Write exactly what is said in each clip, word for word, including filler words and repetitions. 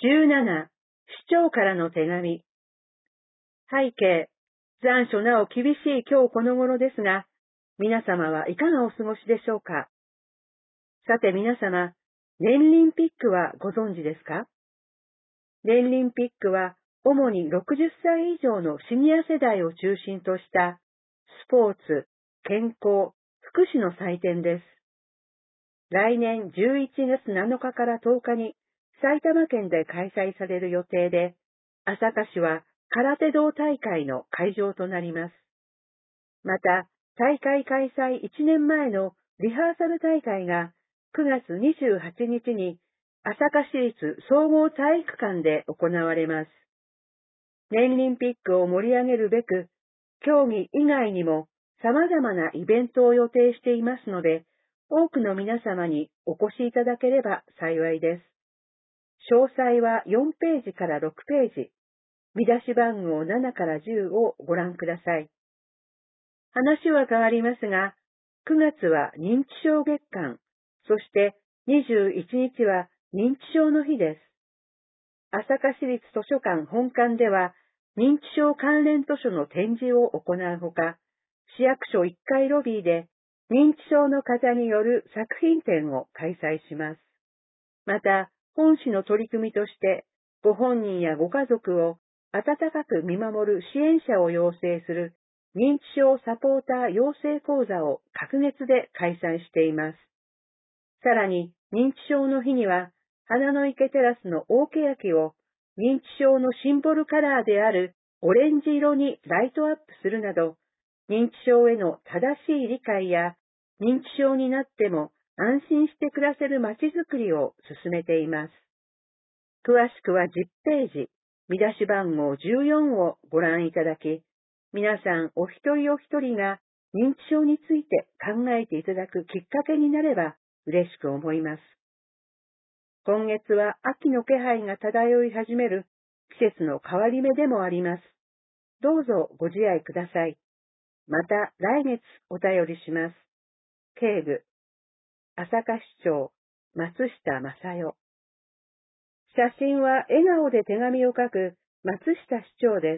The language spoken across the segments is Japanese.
じゅうなな、市長からの手紙。背景、残暑なお厳しい今日この頃ですが、皆様はいかがお過ごしでしょうか。さて皆様、年輪ピックはご存知ですか？年輪ピックは主にろくじゅっさい以上のシニア世代を中心としたスポーツ、健康、福祉の祭典です。来年じゅういちがつなのかからとおかに埼玉県で開催される予定で、朝霞市は空手道大会の会場となります。また、大会開催いちねんまえのリハーサル大会がくがつにじゅうはちにちに朝霞市立総合体育館で行われます。年輪ピックを盛り上げるべく、競技以外にも様々なイベントを予定していますので、多くの皆様にお越しいただければ幸いです。詳細はよんページからろくページ、見出し番号ななからじゅうをご覧ください。話は変わりますが、くがつは認知症月間、そしてにじゅういちにちは認知症の日です。朝霞市立図書館本館では、認知症関連図書の展示を行うほか、市役所いっかいロビーで認知症の方による作品展を開催します。また、本市の取り組みとして、ご本人やご家族を温かく見守る支援者を養成する認知症サポーター養成講座を隔月で開催しています。さらに、認知症の日には、花の池テラスの大欅を認知症のシンボルカラーであるオレンジ色にライトアップするなど、認知症への正しい理解や認知症になっても安心して暮らせるまちづくりを進めています。詳しくはじゅっページ、見出し番号じゅうよんをご覧いただき、皆さんお一人お一人が認知症について考えていただくきっかけになれば嬉しく思います。今月は秋の気配が漂い始める季節の変わり目でもあります。どうぞご自愛ください。また来月お便りします。警部、朝霞市長、松下正代。写真は笑顔で手紙を書く松下市長です。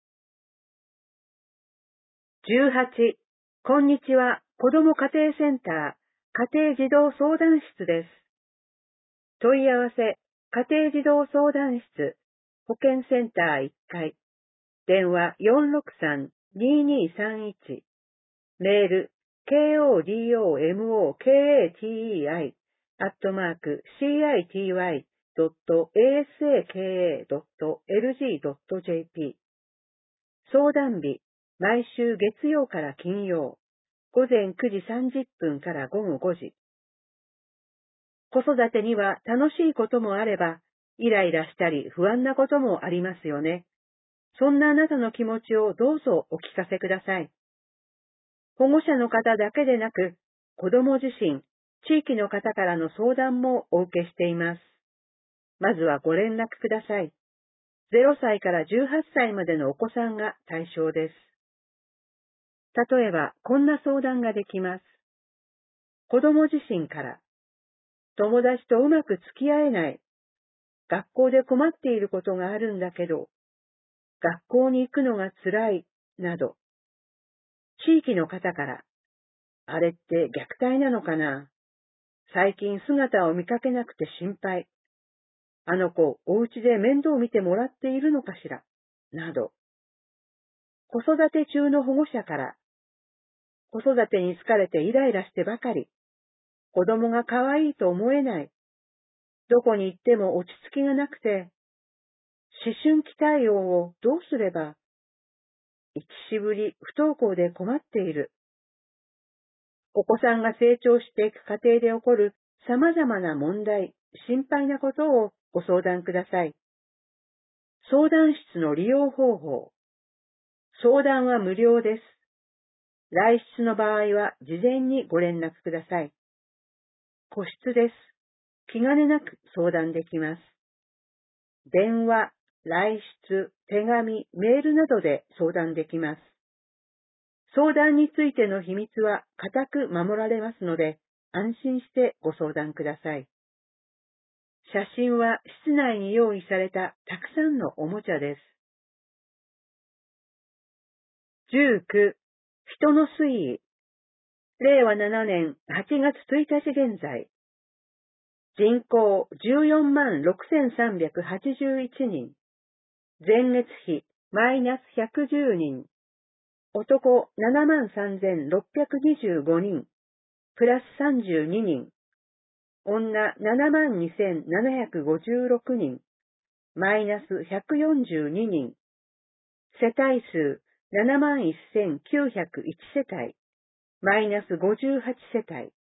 じゅうはち、こんにちは、子ども家庭センター、家庭児童相談室です。問い合わせ、家庭児童相談室、保健センターいっかい、電話 よんろくさんのににさんいち、メール、kodomokatei、アットマーク、city.asaka.lg.jp。相談日、毎週月曜から金曜、ごぜんくじさんじゅっぷんからごごごじ。子育てには楽しいこともあれば、イライラしたり不安なこともありますよね。そんなあなたの気持ちをどうぞお聞かせください。保護者の方だけでなく、子供自身、地域の方からの相談もお受けしています。まずはご連絡ください。ゼロさいからじゅうはっさいまでのお子さんが対象です。例えば、こんな相談ができます。子供自身から、友達とうまく付き合えない。学校で困っていることがあるんだけど、学校に行くのが辛い、など。地域の方から、あれって虐待なのかな？最近姿を見かけなくて心配。あの子、お家で面倒見てもらっているのかしら？など。子育て中の保護者から、子育てに疲れてイライラしてばかり。子供が可愛いと思えない。どこに行っても落ち着きがなくて、思春期対応をどうすれば、一しぶり不登校で困っている。お子さんが成長していく過程で起こる様々な問題、心配なことをご相談ください。相談室の利用方法。相談は無料です。来室の場合は事前にご連絡ください。個室です。気兼ねなく相談できます。電話、来室、手紙、メールなどで相談できます。相談についての秘密は固く守られますので、安心してご相談ください。 写真は室内に用意されたたくさんのおもちゃです。じゅうきゅう、人の推移。れいわななねんはちがつついたち現在。人口じゅうよんまんろくせんさんびゃくはちじゅういちにん。前月比マイナスひゃくじゅうにん。男ななまんさんぜんろっぴゃくにじゅうごにん。プラスさんじゅうににん。女ななまんにせんななひゃくごじゅうろくにん。マイナスひゃくよんじゅうににん。世帯数ななまんせんきゅうひゃくいちせたい。マイナスごじゅうはちせたい。